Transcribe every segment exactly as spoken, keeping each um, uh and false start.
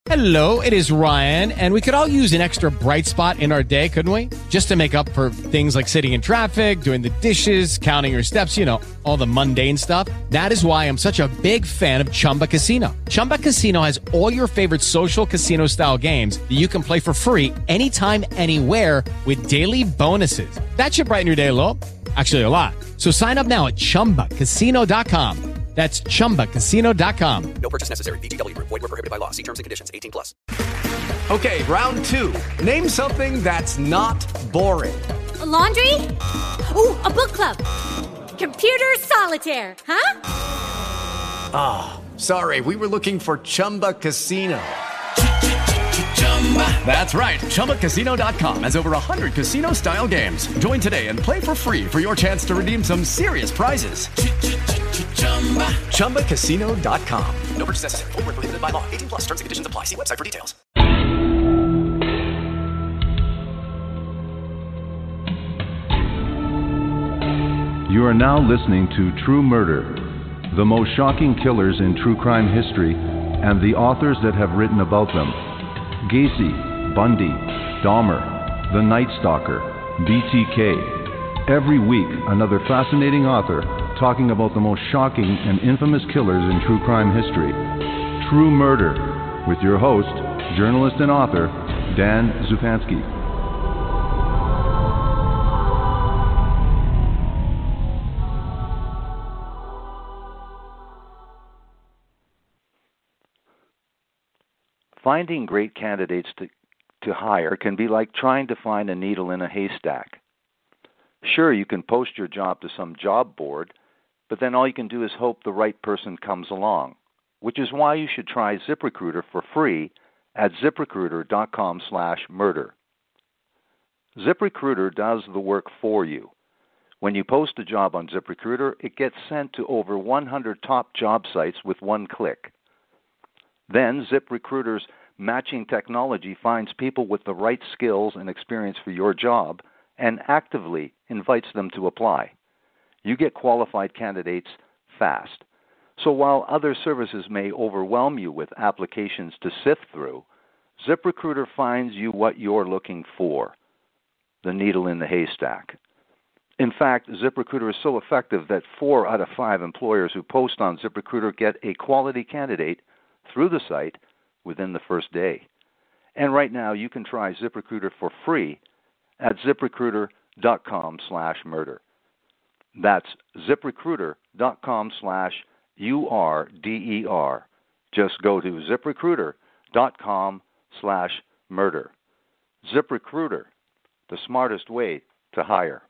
Hello, it is Ryan, and we could all use an extra bright spot in our day, couldn't we? Just to make up for things like sitting in traffic, doing the dishes, counting your steps, you know, all the mundane stuff. That is why I'm such a big fan of Chumba Casino. Chumba Casino has all your favorite social casino-style games that you can play for free anytime, anywhere with daily bonuses. That should brighten your day a little. Actually, a lot. So sign up now at chumba casino dot com. That's chumba casino dot com. No purchase necessary. V G W Group. Void where prohibited by law. See terms and conditions. eighteen plus. Okay, round two. Name something that's not boring. A laundry? Ooh, a book club. Computer solitaire, huh? Ah, oh, sorry. We were looking for Chumba Casino. That's right. Chumba Casino dot com has over one hundred casino-style games. Join today and play for free for your chance to redeem some serious prizes. Chumba Casino dot com. No purchase necessary. Void where prohibited by law. eighteen plus. Terms and conditions apply. See website for details. You are now listening to True Murder, the most shocking killers in true crime history, and the authors that have written about them. Gacy, Bundy, Dahmer, The Night Stalker, B T K. Every week, another fascinating author talking about the most shocking and infamous killers in true crime history. True Murder, with your host, journalist and author, Dan Zupansky. Finding great candidates to, to hire can be like trying to find a needle in a haystack. Sure, you can post your job to some job board, but then all you can do is hope the right person comes along, which is why you should try ZipRecruiter for free at ZipRecruiter dot com slash murder. ZipRecruiter does the work for you. When you post a job on ZipRecruiter, it gets sent to over one hundred top job sites with one click. Then ZipRecruiter's matching technology finds people with the right skills and experience for your job and actively invites them to apply. You get qualified candidates fast. So while other services may overwhelm you with applications to sift through, ZipRecruiter finds you what you're looking for, the needle in the haystack. In fact, ZipRecruiter is so effective that four out of five employers who post on ZipRecruiter get a quality candidate through the site within the first day. And right now, you can try ZipRecruiter for free at ZipRecruiter dot com slash murder. That's ZipRecruiter dot com slash U R D E R. Just go to ZipRecruiter dot com slash murder. ZipRecruiter, the smartest way to hire.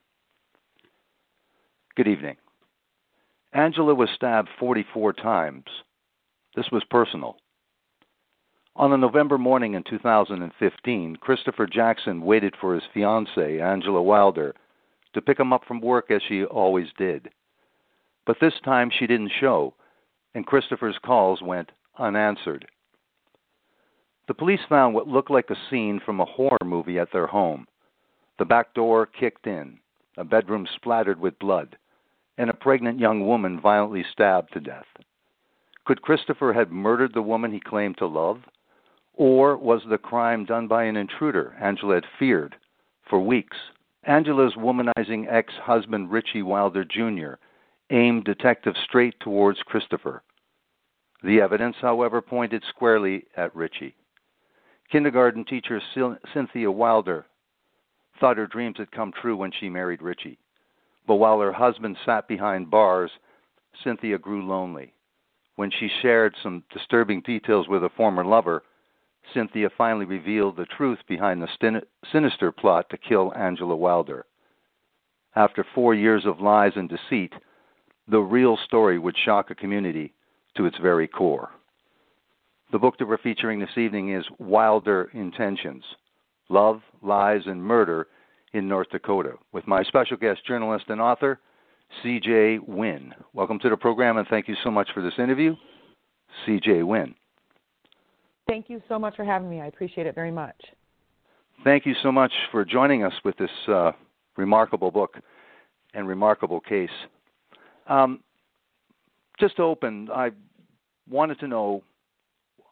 Good evening. Angela was stabbed forty-four times. This was personal. On a November morning in two thousand fifteen, Christopher Jackson waited for his fiancée, Angela Wilder, to pick him up from work as she always did. But this time she didn't show, and Christopher's calls went unanswered. The police found what looked like a scene from a horror movie at their home. The back door kicked in, a bedroom splattered with blood, and a pregnant young woman violently stabbed to death. Could Christopher have murdered the woman he claimed to love? Or was the crime done by an intruder Angela had feared for weeks? Angela's womanizing ex-husband, Richie Wilder Junior, aimed detectives straight towards Christopher. The evidence, however, pointed squarely at Richie. Kindergarten teacher Cynthia Wilder thought her dreams had come true when she married Richie. But while her husband sat behind bars, Cynthia grew lonely. When she shared some disturbing details with a former lover, Cynthia finally revealed the truth behind the stin- sinister plot to kill Angela Wilder. After four years of lies and deceit, the real story would shock a community to its very core. The book that we're featuring this evening is Wilder Intentions, Love, Lies, and Murder in North Dakota, with my special guest journalist and author, C J Wynn. Welcome to the program, and thank you so much for this interview, C J Wynn. Thank you so much for having me. I appreciate it very much. Thank you so much for joining us with this uh, remarkable book and remarkable case. Um, just to open, I wanted to know,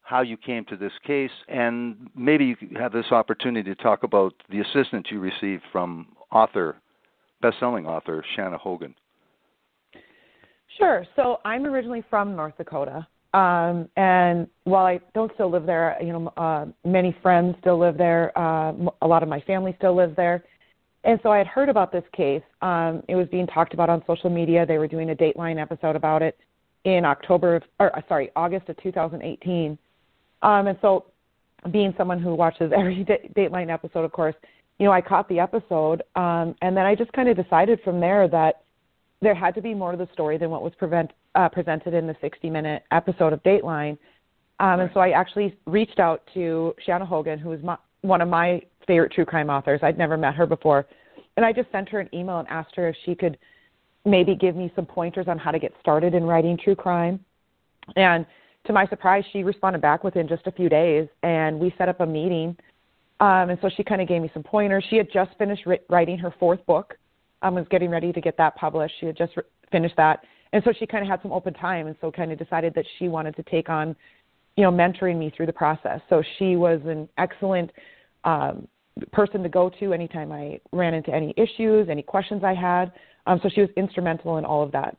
how you came to this case, and maybe you could have this opportunity to talk about the assistance you received from author, best-selling author Shanna Hogan. Sure. So I'm originally from North Dakota, um, and while I don't still live there, you know, uh, many friends still live there. Uh, a lot of my family still lives there. And so I had heard about this case. Um, it was being talked about on social media. They were doing a Dateline episode about it in October, of, or sorry, August of two thousand eighteen. Um, and so being someone who watches every Dateline episode, of course, you know, I caught the episode. Um, and then I just kind of decided from there that there had to be more to the story than what was prevent, uh, presented in the sixty-minute episode of Dateline. Um, and so I actually reached out to Shanna Hogan, who is my, one of my favorite true crime authors. I'd never met her before. And I just sent her an email and asked her if she could maybe give me some pointers on how to get started in writing true crime. And to my surprise, she responded back within just a few days, and we set up a meeting. Um, and so she kind of gave me some pointers. She had just finished ri- writing her fourth book, um, was getting ready to get that published. She had just re- finished that. And so she kind of had some open time, and so kind of decided that she wanted to take on, you know, mentoring me through the process. So she was an excellent um, person to go to anytime I ran into any issues, any questions I had. Um, so she was instrumental in all of that.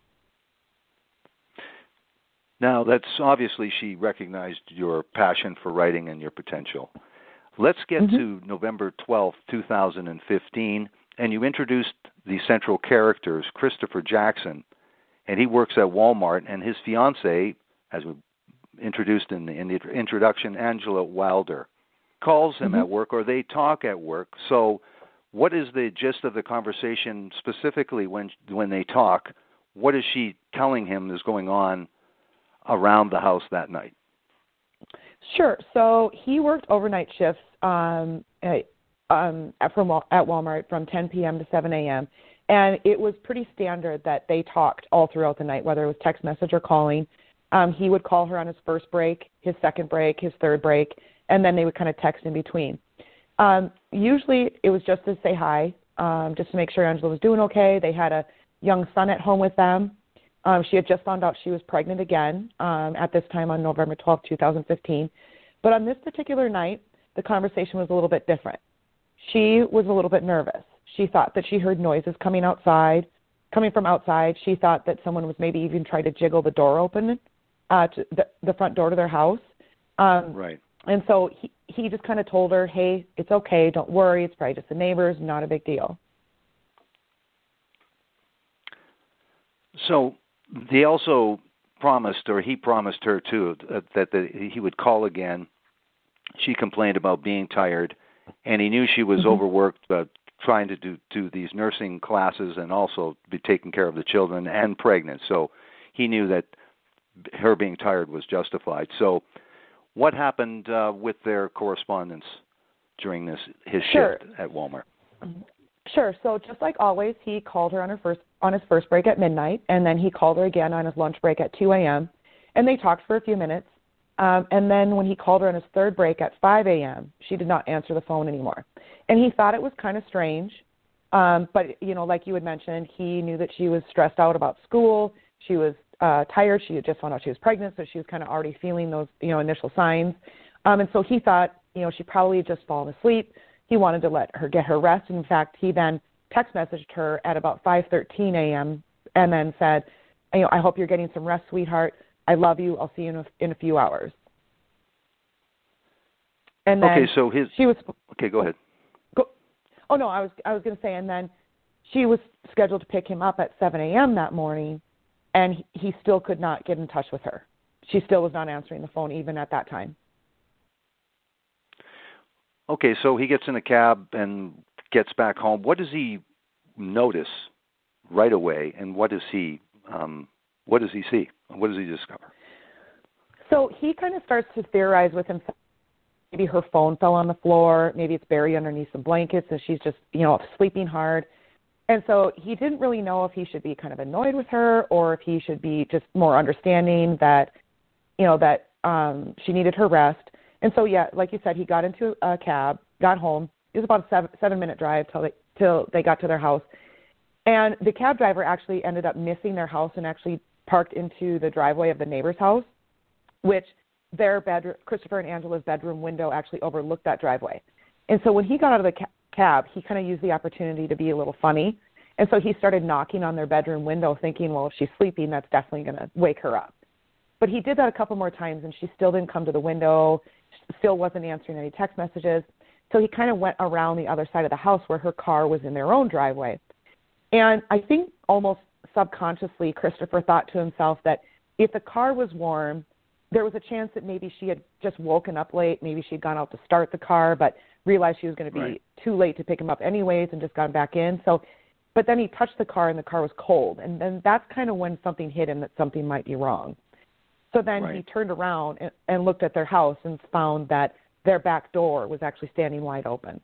Now, that's obviously she recognized your passion for writing and your potential. Let's get mm-hmm. to November twelfth, two thousand fifteen, and you introduced the central characters, Christopher Jackson, and he works at Walmart, and his fiancée, as we introduced in the, in the introduction, Angela Wilder, calls him mm-hmm. at work, or they talk at work. So what is the gist of the conversation specifically when when they talk? What is she telling him is going on around the house that night? Sure. So he worked overnight shifts um, at, um, at, from, at Walmart from ten p.m. to seven a.m., and it was pretty standard that they talked all throughout the night, whether it was text message or calling. Um, he would call her on his first break, his second break, his third break, and then they would kind of text in between. Um, usually it was just to say hi, um, just to make sure Angela was doing okay. They had a young son at home with them. Um, she had just found out she was pregnant again um, at this time on November twelfth, twenty fifteen. But on this particular night, the conversation was a little bit different. She was a little bit nervous. She thought that she heard noises coming outside, coming from outside. She thought that someone was maybe even trying to jiggle the door open, uh, to the, the front door to their house. Um, right. And so he, he just kind of told her, hey, it's okay, don't worry, it's probably just the neighbors, not a big deal. So they also promised, or he promised her too, that the, he would call again. She complained about being tired, and he knew she was mm-hmm. overworked, uh, trying to do, do these nursing classes and also be taking care of the children and pregnant. So he knew that her being tired was justified. So what happened uh, with their correspondence during this his sure. shift at Walmart? Sure. So just like always, he called her on her first on his first break at midnight, and then he called her again on his lunch break at two a.m., and they talked for a few minutes. Um, and then when he called her on his third break at five a.m., she did not answer the phone anymore. And he thought it was kind of strange. Um, but, you know, like you had mentioned, he knew that she was stressed out about school. She was uh, tired. She had just found out she was pregnant, so she was kind of already feeling those, you know, initial signs. Um, and so he thought, you know, she probably had just fallen asleep. He wanted to let her get her rest. In fact, he then text messaged her at about five thirteen a.m. and then said, you know, I hope you're getting some rest, sweetheart. I love you. I'll see you in a, in a few hours. And then okay, so his she was okay. Go ahead. Go, oh no, I was I was going to say, and then she was scheduled to pick him up at seven a.m. that morning, and he, he still could not get in touch with her. She still was not answering the phone even at that time. Okay, so he gets in a cab and gets back home. What does he notice right away, and what does he um, what does he see? What does he discover? So he kind of starts to theorize with himself. Maybe her phone fell on the floor. Maybe it's buried underneath some blankets, and she's just, you know, sleeping hard. And so he didn't really know if he should be kind of annoyed with her or if he should be just more understanding that, you know, that um, she needed her rest. And so, yeah, like you said, he got into a cab, got home. It was about a seven, seven-minute drive till they, till they got to their house. And the cab driver actually ended up missing their house and actually parked into the driveway of the neighbor's house, which their bedroom, Christopher and Angela's bedroom window actually overlooked that driveway. And so when he got out of the ca- cab, he kind of used the opportunity to be a little funny. And so he started knocking on their bedroom window thinking, well, if she's sleeping, that's definitely going to wake her up. But he did that a couple more times, and she still didn't come to the window, still wasn't answering any text messages. So he kind of went around the other side of the house where her car was in their own driveway. And I think almost subconsciously, Christopher thought to himself that if the car was warm, there was a chance that maybe she had just woken up late. Maybe she'd gone out to start the car, but realized she was going to be Right. too late to pick him up anyways and just gone back in. So, but then he touched the car and the car was cold. And then that's kind of when something hit him that something might be wrong. So then Right. he turned around and, and looked at their house and found that their back door was actually standing wide open.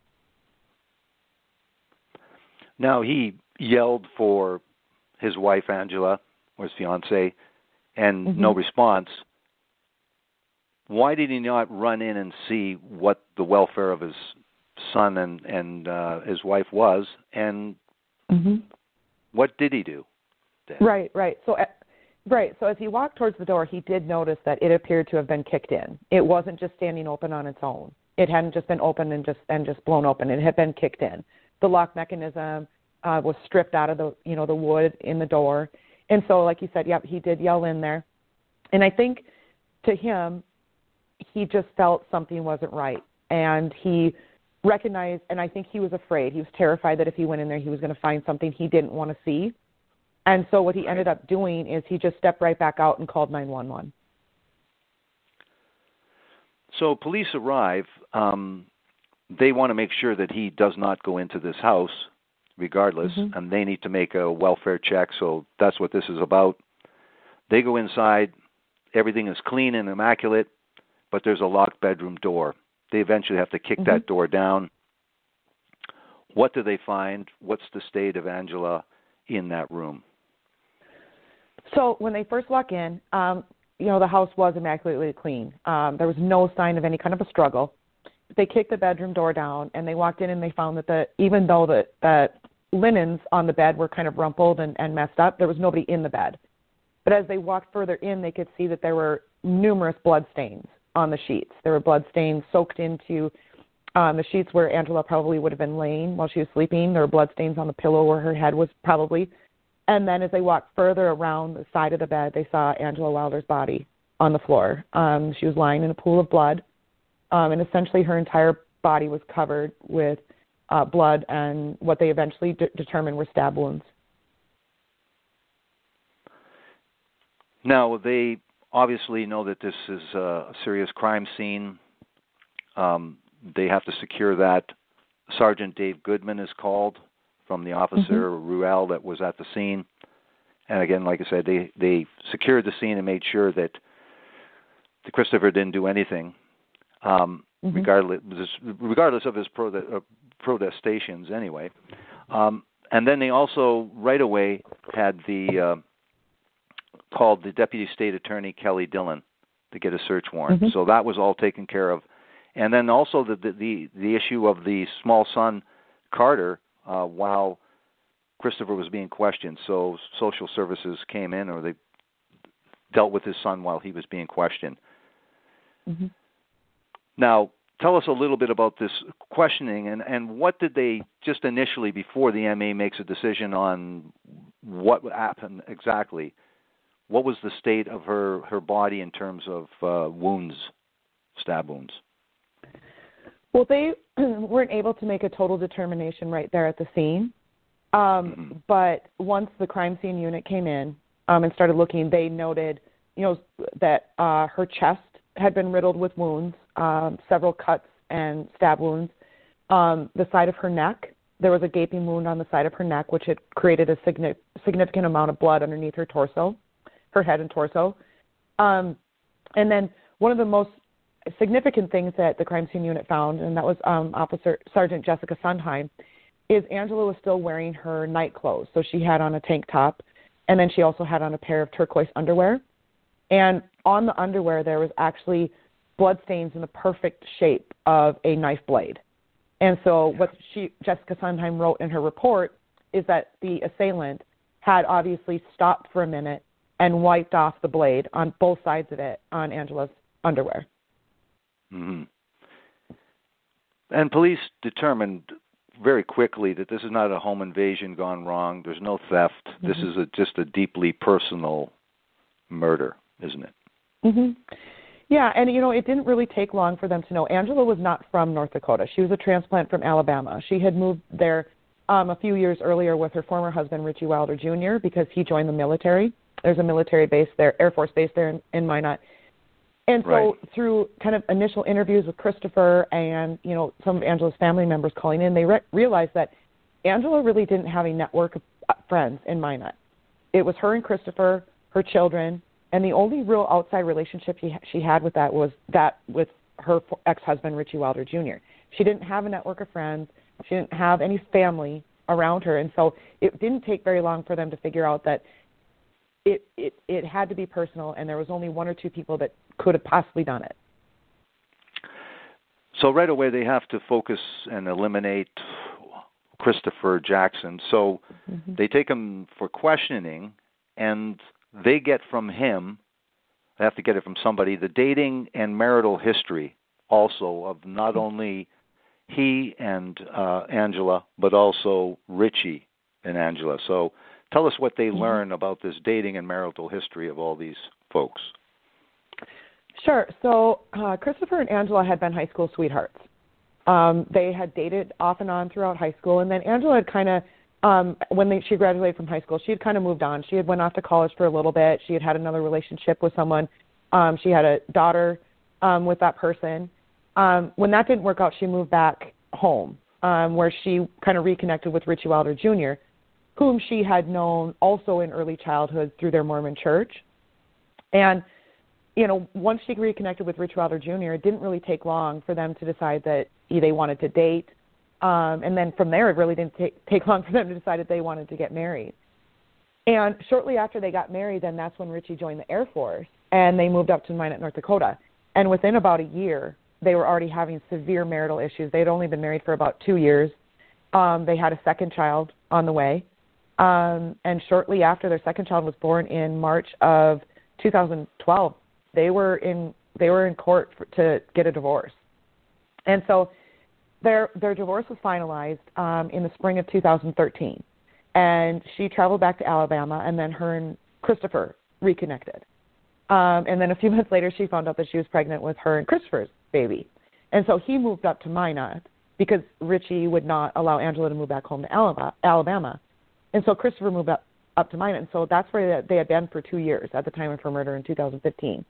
Now, he yelled for his wife, Angela, or his fiancée, and Mm-hmm. no response. Why did he not run in and see what the welfare of his son and, and uh, his wife was, and Mm-hmm. what did he do then? Right, right. So, uh, right. So as he walked towards the door, he did notice that it appeared to have been kicked in. It wasn't just standing open on its own. It hadn't just been open and just and just blown open. It had been kicked in. The lock mechanism uh, was stripped out of the you know the wood in the door, and so like you said, yep, he did yell in there, and I think to him, he just felt something wasn't right, and he recognized, and I think he was afraid. He was terrified that if he went in there, he was going to find something he didn't want to see. And so what he ended up doing is he just stepped right back out and called nine one one. So police arrive. Um, they want to make sure that he does not go into this house regardless, Mm-hmm. and they need to make a welfare check, so that's what this is about. They go inside. Everything is clean and immaculate, but there's a locked bedroom door. They eventually have to kick Mm-hmm. that door down. What do they find? What's the state of Angela in that room? So when they first walk in, um, you know, the house was immaculately clean. Um, there was no sign of any kind of a struggle. They kicked the bedroom door down, and they walked in and they found that the even though the, the linens on the bed were kind of rumpled and, and messed up, there was nobody in the bed. But as they walked further in, they could see that there were numerous blood stains on the sheets. There were blood stains soaked into um, the sheets where Angela probably would have been laying while she was sleeping. There were blood stains on the pillow where her head was probably. And then as they walked further around the side of the bed, they saw Angela Wilder's body on the floor. Um, she was lying in a pool of blood, um, and essentially her entire body was covered with uh, blood and what they eventually de- determined were stab wounds. Now, they obviously know that this is a serious crime scene. Um, they have to secure that. Sergeant Dave Goodman is called from the officer, mm-hmm. Ruel, that was at the scene. And again, like I said, they, they secured the scene and made sure that the Christopher didn't do anything, um, mm-hmm. regardless regardless of his pro, uh, protestations anyway. Um, and then they also right away had the uh, called the Deputy State Attorney Kelly Dillon to get a search warrant. Mm-hmm. So that was all taken care of. And then also the the the, the issue of the small son Carter. Uh, while Christopher was being questioned. So social services came in, or they dealt with his son while he was being questioned. Mm-hmm. Now, tell us a little bit about this questioning, and, and what did they, just initially before the M A makes a decision on what happened exactly, what was the state of her, her body in terms of uh, wounds, stab wounds? Well, they weren't able to make a total determination right there at the scene. Um, mm-hmm. But once the crime scene unit came in um, and started looking, they noted, you know, that uh, her chest had been riddled with wounds, um, several cuts and stab wounds. Um, the side of her neck, there was a gaping wound on the side of her neck, which had created a signi- significant amount of blood underneath her torso, her head and torso. Um, and then one of the most significant things that the crime scene unit found, and that was um, Officer Sergeant Jessica Sondheim, is Angela was still wearing her night clothes. So she had on a tank top, and then she also had on a pair of turquoise underwear. And on the underwear, there was actually blood stains in the perfect shape of a knife blade. And so what she, Jessica Sondheim wrote in her report is that the assailant had obviously stopped for a minute and wiped off the blade on both sides of it on Angela's underwear. Mm-hmm. And police determined very quickly that this is not a home invasion gone wrong. There's no theft. Mm-hmm. This is a, just a deeply personal murder, isn't it? Mm-hmm. Yeah, and, you know, it didn't really take long for them to know. Angela was not from North Dakota. She was a transplant from Alabama. She had moved there um, a few years earlier with her former husband, Richie Wilder Junior, because he joined the military. There's a military base there, Air Force base there in, in Minot. And so right. through kind of initial interviews with Christopher and, you know, some of Angela's family members calling in, they re- realized that Angela really didn't have a network of friends in Minot. It was her and Christopher, her children, and the only real outside relationship she, she had with that was that with her ex-husband, Richie Wilder Junior She didn't have a network of friends. She didn't have any family around her. And so it didn't take very long for them to figure out that it, it, it had to be personal, and there was only one or two people that could have possibly done it. So right away they have to focus and eliminate Christopher Jackson. So mm-hmm. they take him for questioning, and they get from him, they have to get it from somebody, the dating and marital history also of not only he and uh, Angela, but also Richie and Angela. So tell us what they mm-hmm. learn about this dating and marital history of all these folks. Sure. So uh, Christopher and Angela had been high school sweethearts. Um, they had dated off and on throughout high school, and then Angela had kind of, um, when they, she graduated from high school, she had kind of moved on. She had went off to college for a little bit. She had had another relationship with someone. Um, she had a daughter um, with that person. Um, when that didn't work out, she moved back home, um, where she kind of reconnected with Richie Wilder Junior, whom she had known also in early childhood through their Mormon church. And you know, once she reconnected with Rich Wilder Junior, it didn't really take long for them to decide that they wanted to date. Um, and then from there, it really didn't take, take long for them to decide that they wanted to get married. And shortly after they got married, then that's when Richie joined the Air Force, and they moved up to Minot, North Dakota. And within about a year, they were already having severe marital issues. They had only been married for about two years. Um, they had a second child on the way. Um, and shortly after their second child was born in March of two thousand twelve, They were in they were in court for, to get a divorce, and so their their divorce was finalized um, in the spring of two thousand thirteen. And she traveled back to Alabama, and then her and Christopher reconnected. Um, and then a few months later, she found out that she was pregnant with her and Christopher's baby, and so he moved up to Minot because Richie would not allow Angela to move back home to Alabama, and so Christopher moved up up to Minot, and so that's where they had been for two years at the time of her murder in two thousand fifteen.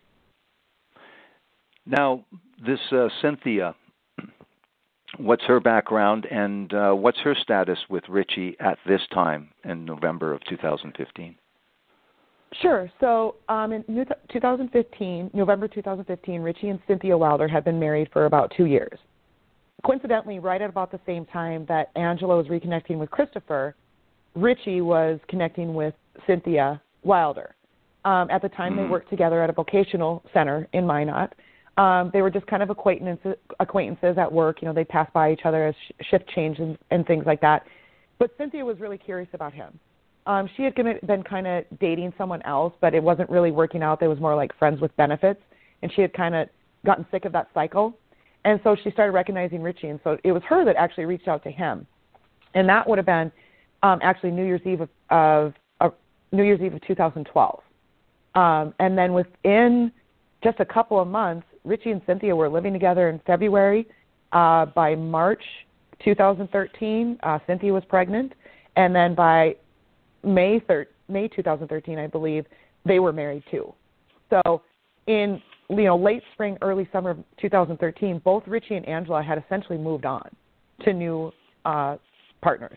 Now, this uh, Cynthia, what's her background, and uh, what's her status with Richie at this time in November of two thousand fifteen? Sure. So um, in two thousand fifteen, November two thousand fifteen, Richie and Cynthia Wilder had been married for about two years. Coincidentally, right at about the same time that Angela was reconnecting with Christopher, Richie was connecting with Cynthia Wilder. Um, at the time, mm-hmm. they worked together at a vocational center in Minot. Um, they were just kind of acquaintances, acquaintances at work. You know, they passed by each other as sh- shift change and, and things like that. But Cynthia was really curious about him. Um, she had been kind of dating someone else, but it wasn't really working out. They was more like friends with benefits, and she had kind of gotten sick of that cycle. And so she started recognizing Richie, and so it was her that actually reached out to him. And that would have been um, actually New Year's Eve of, of, of New Year's Eve of two thousand twelve. Um, and then within just a couple of months, Richie and Cynthia were living together in February. Uh, by March two thousand thirteen, uh, Cynthia was pregnant, and then by May thir- May two thousand thirteen, I believe, they were married too. So in you know late spring, early summer of two thousand thirteen, both Richie and Angela had essentially moved on to new uh, partners.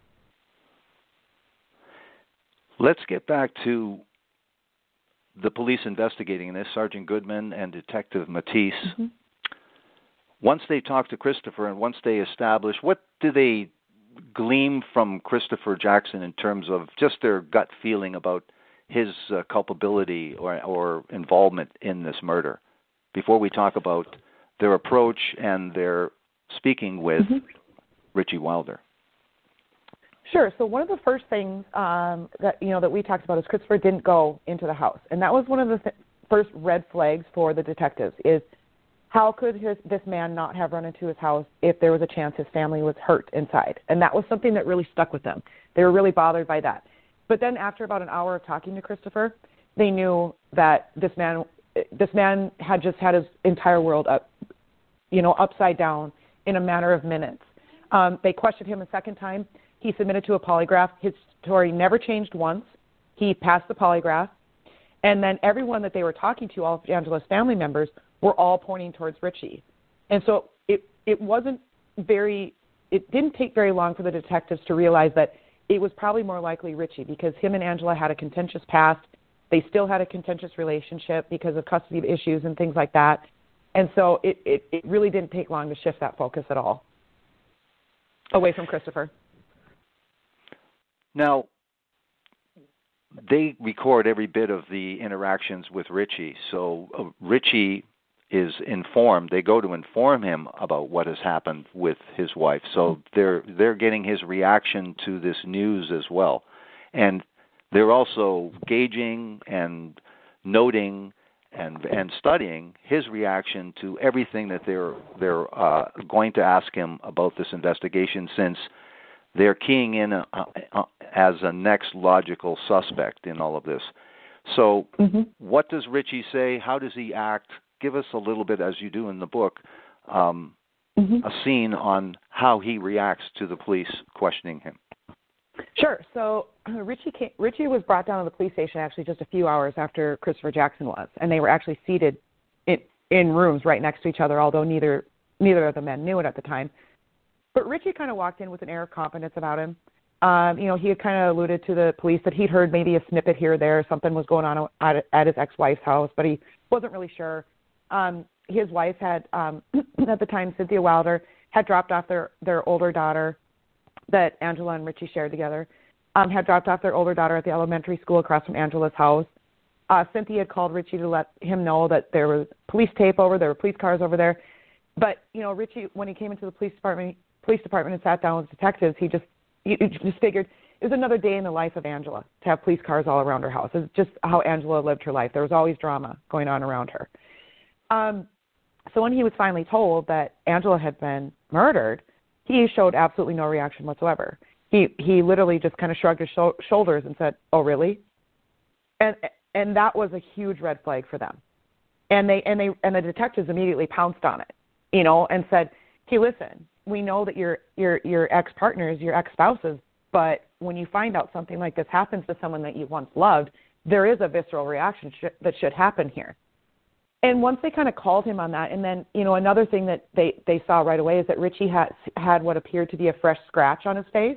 Let's get back to the police investigating this, Sergeant Goodman and Detective Matisse. Mm-hmm. Once they talk to Christopher and once they establish, what do they glean from Christopher Jackson in terms of just their gut feeling about his uh, culpability or, or involvement in this murder, before we talk about their approach and their speaking with mm-hmm. Richie Wilder? Sure. So one of the first things um, that you know that we talked about is Christopher didn't go into the house, and that was one of the th- first red flags for the detectives is how could his, this man not have run into his house if there was a chance his family was hurt inside? And that was something that really stuck with them. They were really bothered by that. But then after about an hour of talking to Christopher, they knew that this man this man had just had his entire world up, you know, upside down in a matter of minutes. Um, they questioned him a second time. He submitted to a polygraph. His story never changed once. He passed the polygraph. And then everyone that they were talking to, all of Angela's family members, were all pointing towards Richie. And so it, it wasn't very, it didn't take very long for the detectives to realize that it was probably more likely Richie because him and Angela had a contentious past. They still had a contentious relationship because of custody issues and things like that. And so it, it, it really didn't take long to shift that focus at all away from Christopher. Now, they record every bit of the interactions with Richie. So uh, Richie is informed. They go to inform him about what has happened with his wife. So they're they're getting his reaction to this news as well, and they're also gauging and noting and and studying his reaction to everything that they're they're uh, going to ask him about this investigation, since they're keying in a, a, as a next logical suspect in all of this. So mm-hmm. What does Richie say? How does he act? Give us a little bit, as you do in the book, um, mm-hmm. a scene on how he reacts to the police questioning him. Sure. So uh, Richie came, Richie was brought down to the police station actually just a few hours after Christopher Jackson was, and they were actually seated in, in rooms right next to each other, although neither neither of the men knew it at the time. But Richie kind of walked in with an air of confidence about him. Um, you know, he had kind of alluded to the police that he'd heard maybe a snippet here or there, something was going on at, at his ex-wife's house, but he wasn't really sure. Um, his wife had, um, at the time, Cynthia Wilder, had dropped off their, their older daughter that Angela and Richie shared together, um, had dropped off their older daughter at the elementary school across from Angela's house. Uh, Cynthia had called Richie to let him know that there was police tape over, there were police cars over there. But, you know, Richie, when he came into the police department, police department and sat down with detectives, he just he just figured it was another day in the life of Angela to have police cars all around her house. It's just how Angela lived her life. There was always drama going on around her. Um, so when he was finally told that Angela had been murdered, he showed absolutely no reaction whatsoever. He he literally just kind of shrugged his sh- shoulders and said, "Oh, really?" And and that was a huge red flag for them. And they and they and the detectives immediately pounced on it, you know, and said, "Hey, listen, we know that your your your ex-partners, your ex-spouses, but when you find out something like this happens to someone that you once loved, there is a visceral reaction sh- that should happen here." And once they kind of called him on that, and then, you know, another thing that they, they saw right away is that Richie had had what appeared to be a fresh scratch on his face.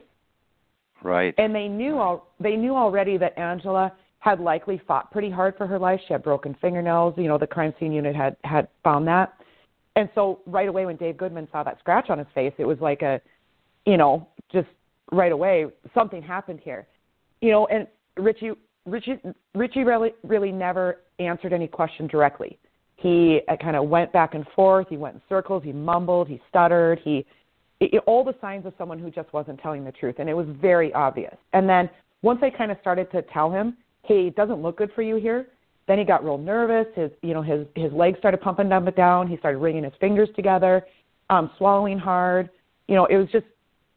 Right. And they knew al- they knew already that Angela had likely fought pretty hard for her life. She had broken fingernails. You know, the crime scene unit had, had found that. And so right away when Dave Goodman saw that scratch on his face, it was like a, you know, just right away, something happened here. You know, and Richie Richie Richie really really never answered any question directly. He kind of went back and forth. He went in circles. He mumbled. He stuttered. He, it, all the signs of someone who just wasn't telling the truth, and it was very obvious. And then once they kind of started to tell him, "Hey, it doesn't look good for you here," then he got real nervous. His, you know, his his legs started pumping up and down. He started wringing his fingers together, um, swallowing hard. You know, it was just,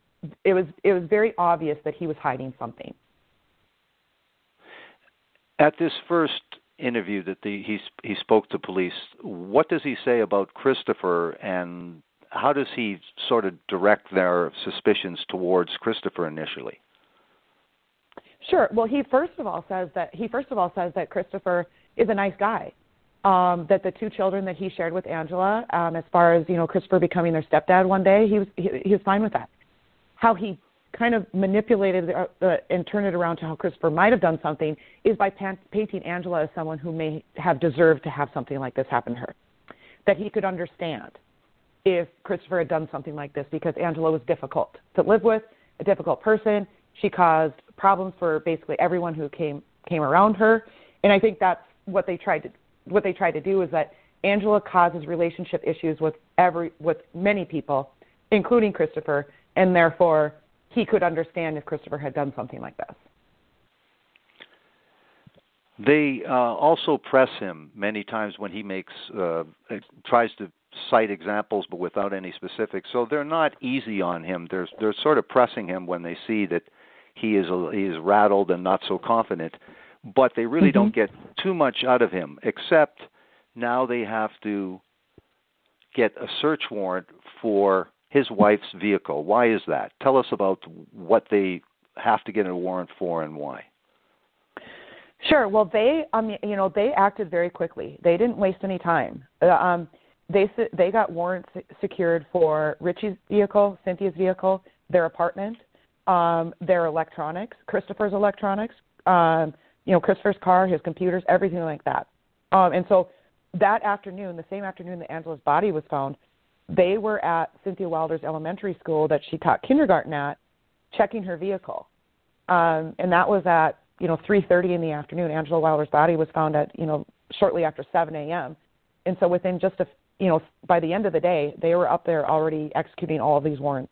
it was it was very obvious that he was hiding something. At this first interview that the, he he spoke to police, what does he say about Christopher, and how does he sort of direct their suspicions towards Christopher initially? Sure. Well, he first of all says that he first of all says that Christopher is a nice guy. Um, that the two children that he shared with Angela, um, as far as, you know, Christopher becoming their stepdad one day, he was he, he was fine with that. How he kind of manipulated the, uh, and turned it around to how Christopher might have done something is by pan- painting Angela as someone who may have deserved to have something like this happen to her. That he could understand if Christopher had done something like this, because Angela was difficult to live with, a difficult person. She caused problems for basically everyone who came came around her, and I think that's what they tried to what they tried to do is that Angela causes relationship issues with every with many people, including Christopher, and therefore he could understand if Christopher had done something like this. They uh, also press him many times when he makes uh, tries to cite examples, but without any specifics. So they're not easy on him. They're they're sort of pressing him when they see that he is a, he is rattled and not so confident. But they really mm-hmm. don't get too much out of him, except now they have to get a search warrant for his wife's vehicle. Why is that? Tell us about what they have to get a warrant for and why. Sure. Well, they, um, you know, they acted very quickly. They didn't waste any time. Uh, um, they they got warrants secured for Richie's vehicle, Cynthia's vehicle, their apartment, um, their electronics, Christopher's electronics, um, you know, Christopher's car, his computers, everything like that. Um, and so that afternoon, the same afternoon that Angela's body was found, they were at Cynthia Wilder's elementary school that she taught kindergarten at, checking her vehicle. Um, and that was at, you know, three thirty in the afternoon. Angela Wilder's body was found at, you know, shortly after seven a.m. And so within just a, you know, by the end of the day, they were up there already executing all of these warrants.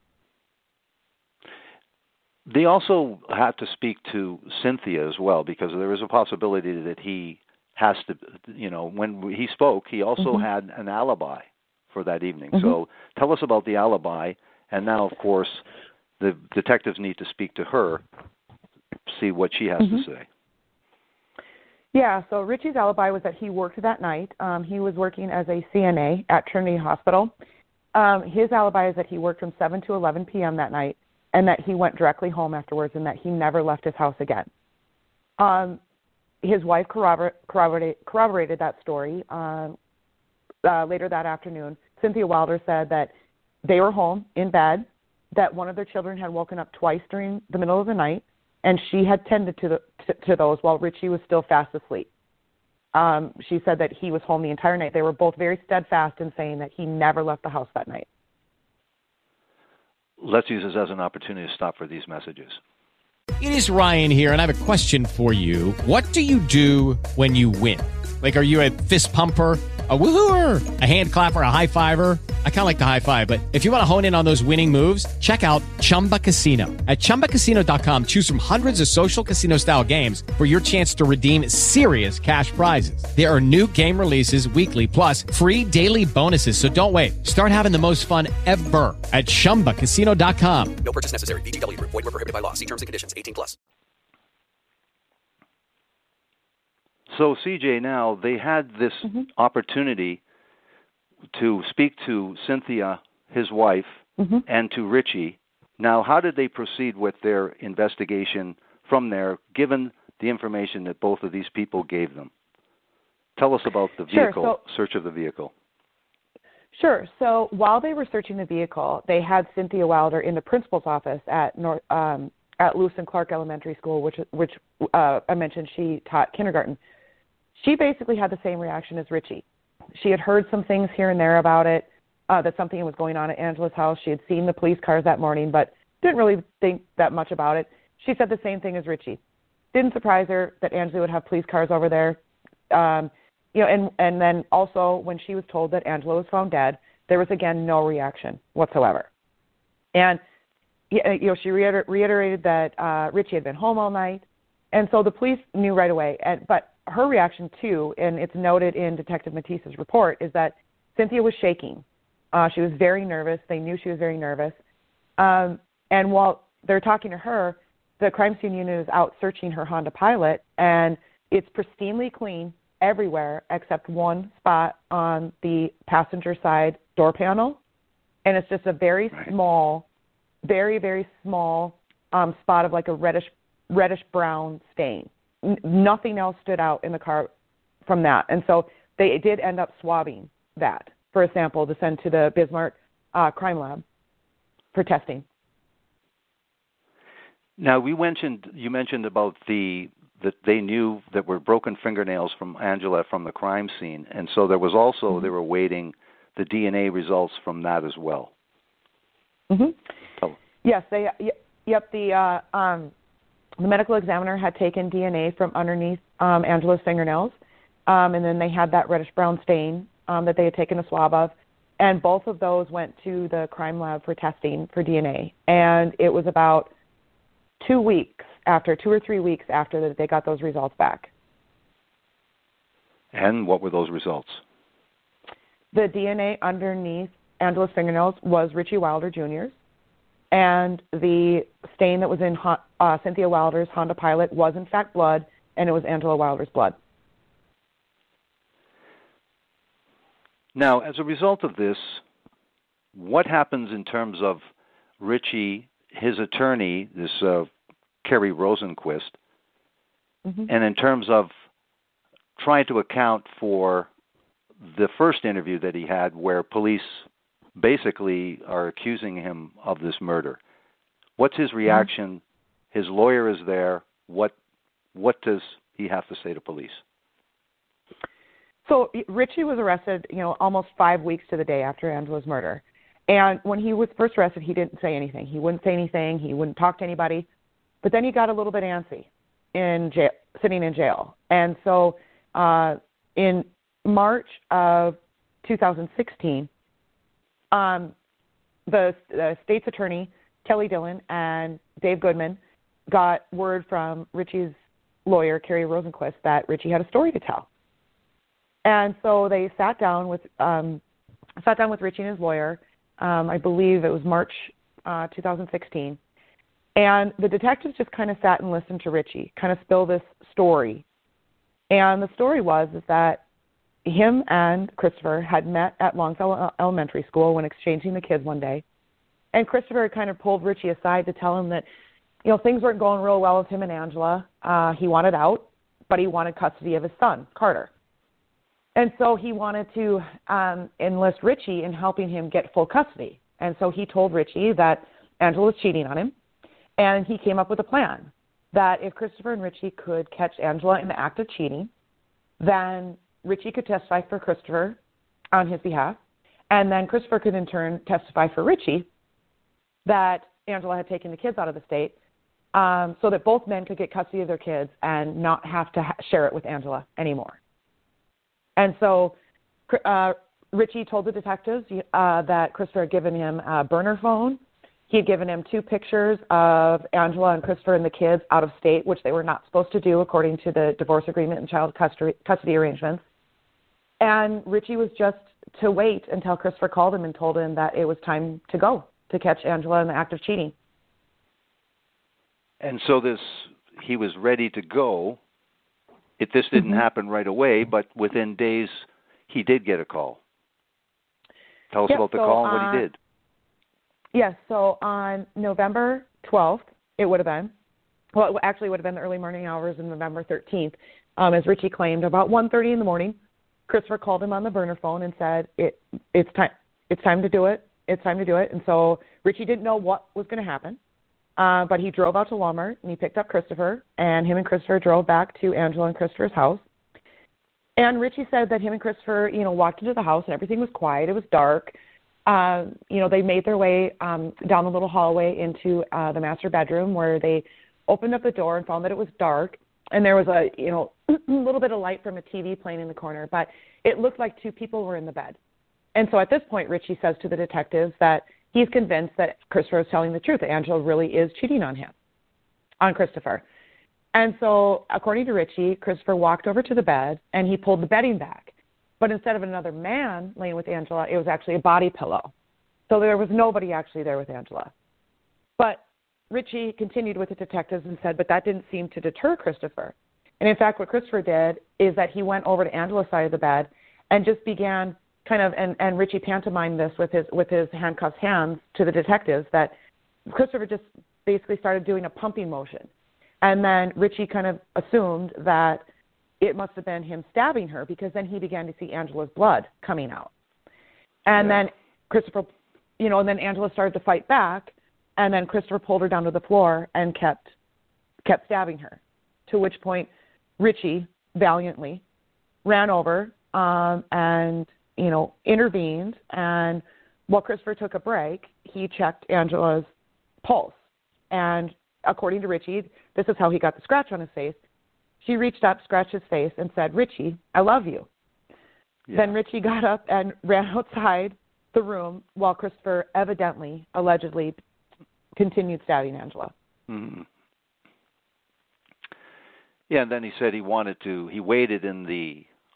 They also had to speak to Cynthia as well, because there is a possibility that he has to, you know, when he spoke, he also mm-hmm. had an alibi for that evening. Mm-hmm. So tell us about the alibi. And now, of course, the detectives need to speak to her, see what she has mm-hmm. to say. Yeah, so Richie's alibi was that he worked that night. Um, he was working as a C N A at Trinity Hospital. Um, his alibi is that he worked from seven to eleven p.m. that night, and that he went directly home afterwards, and that he never left his house again. Um, his wife corrobor- corroborated, corroborated that story. Um, uh, later that afternoon, Cynthia Wilder said that they were home in bed, that one of their children had woken up twice during the middle of the night, and she had tended to, the, to, to those while Richie was still fast asleep. Um, she said that he was home the entire night. They were both very steadfast in saying that he never left the house that night. Let's use this as an opportunity to stop for these messages. It is Ryan here, and I have a question for you. What do you do when you win? Like, are you a fist pumper, a woohooer, a hand clapper, a high fiver? I kind of like the high five, but if you want to hone in on those winning moves, check out Chumba Casino. At Chumba Casino dot com, choose from hundreds of social casino-style games for your chance to redeem serious cash prizes. There are new game releases weekly, plus free daily bonuses. So don't wait. Start having the most fun ever at Chumba Casino dot com. No purchase necessary. V G W. Void where prohibited by law. See terms and conditions. eighteen plus. So, C J, now they had this mm-hmm. opportunity to speak to Cynthia, his wife, mm-hmm. and to Richie. Now, how did they proceed with their investigation from there, given the information that both of these people gave them? Tell us about the vehicle, sure, so, search of the vehicle. Sure. So while they were searching the vehicle, they had Cynthia Wilder in the principal's office at North, um, at Lewis and Clark Elementary School, which, which uh, I mentioned she taught kindergarten. She basically had the same reaction as Richie. She had heard some things here and there about it, uh, that something was going on at Angela's house. She had seen the police cars that morning, but didn't really think that much about it. She said the same thing as Richie. Didn't surprise her that Angela would have police cars over there. Um, you know, and, and then also when she was told that Angela was found dead, there was, again, no reaction whatsoever. And, you know, she reiter- reiterated that uh, Richie had been home all night. And so the police knew right away. And, but her reaction, too, and it's noted in Detective Matisse's report, is that Cynthia was shaking. Uh, she was very nervous. They knew she was very nervous. Um, and while they're talking to her, the crime scene unit is out searching her Honda Pilot, and it's pristinely clean everywhere except one spot on the passenger side door panel. And it's just a very right. small, very, very small um, spot of like a reddish, reddish-brown stain. N- nothing else stood out in the car from that. And so they did end up swabbing that for a sample to send to the Bismarck uh, Crime Lab for testing. Now, we mentioned you mentioned about the that they knew that were broken fingernails from Angela from the crime scene, and so there was also mm-hmm. they were waiting the D N A results from that as well. Mm-hmm. Oh. Yes, they. Yep, the uh, um, the medical examiner had taken D N A from underneath um, Angela's fingernails, um, and then they had that reddish brown stain um, that they had taken a swab of, and both of those went to the crime lab for testing for D N A, and it was about two weeks after, two or three weeks after that they got those results back. And what were those results? The D N A underneath Angela's fingernails was Richie Wilder Junior's, and the stain that was in uh, Cynthia Wilder's Honda Pilot was in fact blood, and it was Angela Wilder's blood. Now, as a result of this, what happens in terms of Richie, his attorney, this uh, Kerry Rosenquist, mm-hmm. and in terms of trying to account for the first interview that he had where police basically are accusing him of this murder? What's his reaction? Mm-hmm. His lawyer is there. What what does he have to say to police? So Richie was arrested, you know, almost five weeks to the day after Angela's murder. And when he was first arrested, he didn't say anything. He wouldn't say anything. He wouldn't talk to anybody. But then he got a little bit antsy in jail, sitting in jail. And so uh, in March of two thousand sixteen, um, the, the state's attorney, Kelly Dillon, and Dave Goodman got word from Richie's lawyer, Kerry Rosenquist, that Richie had a story to tell. And so they sat down with um, sat down with Richie and his lawyer. Um, I believe it was March uh, two thousand sixteen. And the detectives just kind of sat and listened to Richie kind of spill this story. And the story was is that him and Christopher had met at Longfellow Elementary School when exchanging the kids one day. And Christopher had kind of pulled Richie aside to tell him that, you know, things weren't going real well with him and Angela. Uh, he wanted out, but he wanted custody of his son, Carter. And so he wanted to um, enlist Richie in helping him get full custody. And so he told Richie that Angela was cheating on him. And he came up with a plan that if Christopher and Richie could catch Angela in the act of cheating, then Richie could testify for Christopher on his behalf. And then Christopher could in turn testify for Richie that Angela had taken the kids out of the state um, so that both men could get custody of their kids and not have to ha- share it with Angela anymore. And so uh, Richie told the detectives uh, that Christopher had given him a burner phone. He had given him two pictures of Angela and Christopher and the kids out of state, which they were not supposed to do according to the divorce agreement and child custody, custody arrangements. And Richie was just to wait until Christopher called him and told him that it was time to go to catch Angela in the act of cheating. And so this, he was ready to go. It, this didn't mm-hmm. happen right away, but within days, he did get a call. Tell us yep, about the so, call and what uh, he did. Yes, so on November twelfth, it would have been, well, it actually would have been the early morning hours of November thirteenth, um, as Richie claimed, about one thirty in the morning, Christopher called him on the burner phone and said, it, it's time, it's time to do it, it's time to do it. And so Richie didn't know what was going to happen, uh, but he drove out to Walmart and he picked up Christopher, and him and Christopher drove back to Angela and Christopher's house. And Richie said that him and Christopher, you know, walked into the house and everything was quiet, it was dark. Uh, you know, they made their way um, down the little hallway into uh, the master bedroom, where they opened up the door and found that it was dark, and there was a, you know, a little bit of light from a T V playing in the corner, but it looked like two people were in the bed. And so at this point, Richie says to the detectives that he's convinced that Christopher is telling the truth, that Angela really is cheating on him, on Christopher. And so according to Richie, Christopher walked over to the bed and he pulled the bedding back. But instead of another man laying with Angela, it was actually a body pillow. So there was nobody actually there with Angela. But Richie continued with the detectives and said, but that didn't seem to deter Christopher. And in fact, what Christopher did is that he went over to Angela's side of the bed and just began kind of, and, and Richie pantomimed this with his with his handcuffed hands to the detectives, that Christopher just basically started doing a pumping motion. And then Richie kind of assumed that it must have been him stabbing her, because then he began to see Angela's blood coming out. And yeah. then Christopher, you know, and then Angela started to fight back, and then Christopher pulled her down to the floor and kept kept stabbing her, to which point Richie valiantly ran over um, and, you know, intervened. And while Christopher took a break, he checked Angela's pulse. And according to Richie, this is how he got the scratch on his face. She reached up, scratched his face, and said, Richie, I love you. Yeah. Then Richie got up and ran outside the room while Christopher evidently, allegedly, continued stabbing Angela. Mm-hmm. Yeah, and then he said he wanted to, he waited in the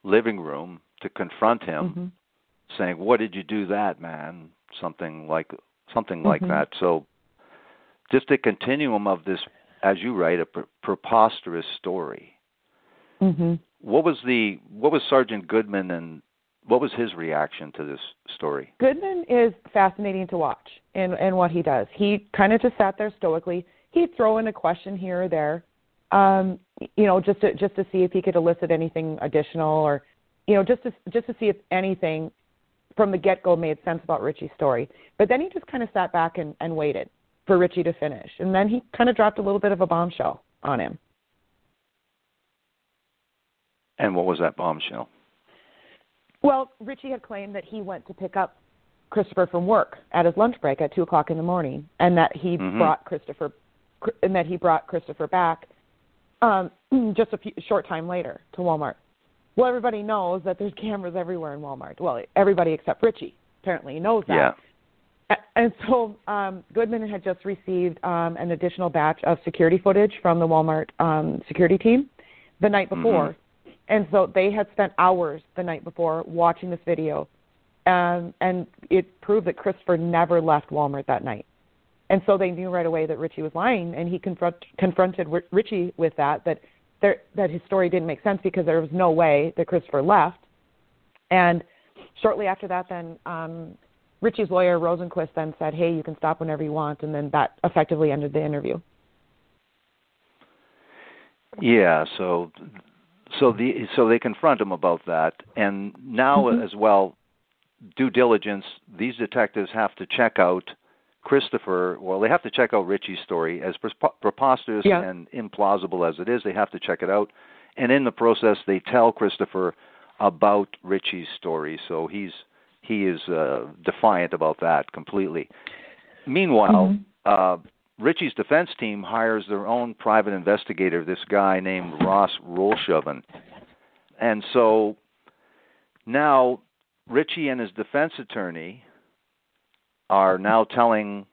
living room to confront him, mm-hmm. saying, "What did you do that, man?" Something like something mm-hmm. like that. So, just a continuum of this, as you write, a pre- preposterous story. Mm-hmm. What was the what was Sergeant Goodman and what was his reaction to this story? Goodman is fascinating to watch in, in what he does. He kind of just sat there stoically. He'd throw in a question here or there, um, you know, just to just to see if he could elicit anything additional, or, you know, just to just to see if anything from the get-go made sense about Richie's story. But then he just kind of sat back and, and waited for Richie to finish, and then he kind of dropped a little bit of a bombshell on him. And what was that bombshell? Well, Richie had claimed that he went to pick up Christopher from work at his lunch break at two o'clock in the morning, and that he mm-hmm. brought Christopher, and that he brought Christopher back um, just a few, short time later to Walmart. Well, everybody knows that there's cameras everywhere in Walmart. Well, everybody except Richie apparently knows that. Yeah. And so um, Goodman had just received um, an additional batch of security footage from the Walmart um, security team the night before. Mm-hmm. And so they had spent hours the night before watching this video, um, and it proved that Christopher never left Walmart that night. And so they knew right away that Richie was lying, and he confront, confronted Richie with that, that there, that his story didn't make sense because there was no way that Christopher left. And shortly after that, then um, Richie's lawyer, Rosenquist, then said, hey, you can stop whenever you want, and then that effectively ended the interview. Yeah, so... So the so they confront him about that, and now mm-hmm. as well, due diligence. These detectives have to check out Christopher. Well, they have to check out Richie's story, as preposterous yeah. and implausible as it is. They have to check it out, and in the process, they tell Christopher about Richie's story. So he's he is uh, defiant about that completely. Meanwhile. Mm-hmm. Uh, Richie's defense team hires their own private investigator, this guy named Ross Rolshoven. And so now Richie and his defense attorney are now telling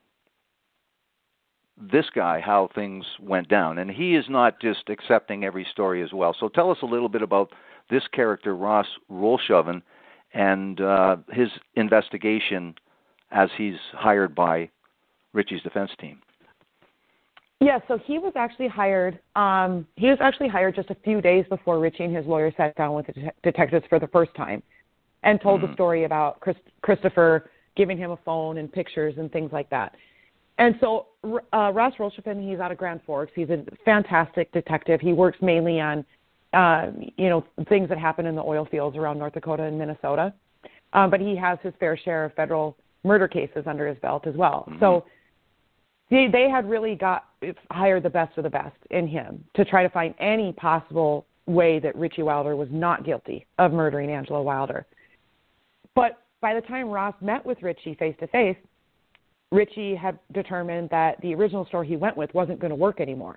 this guy how things went down. And he is not just accepting every story as well. So tell us a little bit about this character, Ross Rolshoven, and uh, his investigation as he's hired by Richie's defense team. Yeah, so he was actually hired. Um, he was actually hired just a few days before Richie and his lawyer sat down with the det- detectives for the first time, and told mm-hmm. the story about Chris- Christopher giving him a phone and pictures and things like that. And so uh, Ross Rolshoven, he's out of Grand Forks. He's a fantastic detective. He works mainly on, uh, you know, things that happen in the oil fields around North Dakota and Minnesota. Um, but he has his fair share of federal murder cases under his belt as well. Mm-hmm. So. They, they had really got hired the best of the best in him to try to find any possible way that Richie Wilder was not guilty of murdering Angela Wilder. But by the time Ross met with Richie face-to-face, Richie had determined that the original story he went with wasn't going to work anymore.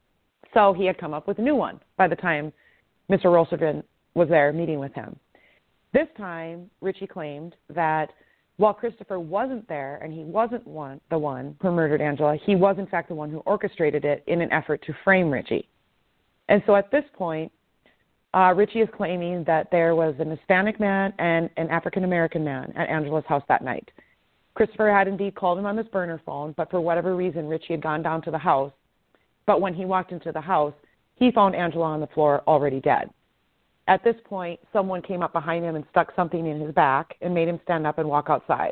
So he had come up with a new one by the time Mister Rolshoven was there meeting with him. This time, Richie claimed that while Christopher wasn't there and he wasn't one, the one who murdered Angela, he was in fact the one who orchestrated it in an effort to frame Richie. And so at this point, uh, Richie is claiming that there was an Hispanic man and an African-American man at Angela's house that night. Christopher had indeed called him on this burner phone, but for whatever reason, Richie had gone down to the house. But when he walked into the house, he found Angela on the floor already dead. At this point, someone came up behind him and stuck something in his back and made him stand up and walk outside.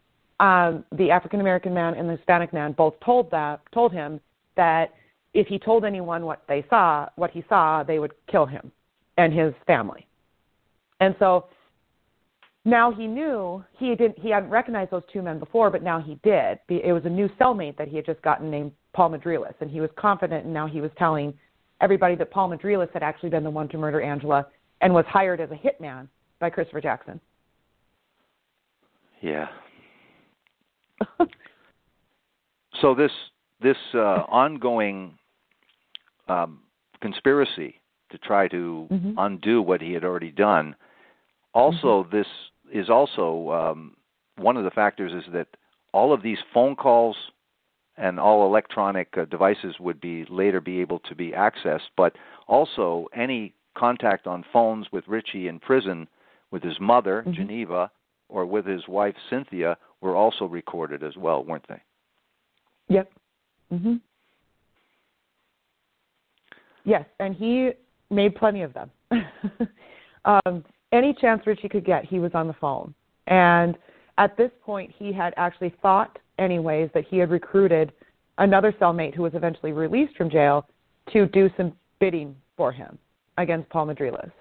Um, the African-American man and the Hispanic man both told that told him that if he told anyone what they saw, what he saw, they would kill him and his family. And so now he knew he didn't he hadn't recognized those two men before, but now he did. It was a new cellmate that he had just gotten named Paul Madrilis, and he was confident, and now he was telling everybody that Paul Madrilis had actually been the one to murder Angela and was hired as a hitman by Christopher Jackson. Yeah. So this this uh, ongoing um, conspiracy to try to mm-hmm. undo what he had already done. Also, mm-hmm. this is also um, one of the factors is that all of these phone calls and all electronic uh, devices would be later be able to be accessed, but also any contact on phones with Richie in prison with his mother, mm-hmm. Geneva, or with his wife, Cynthia, were also recorded as well, weren't they? Yep. Mm-hmm. Yes, and he made plenty of them. um, any chance Richie could get, he was on the phone. And at this point, he had actually thought, anyways, that he had recruited another cellmate who was eventually released from jail to do some bidding for him against Paul Madriles.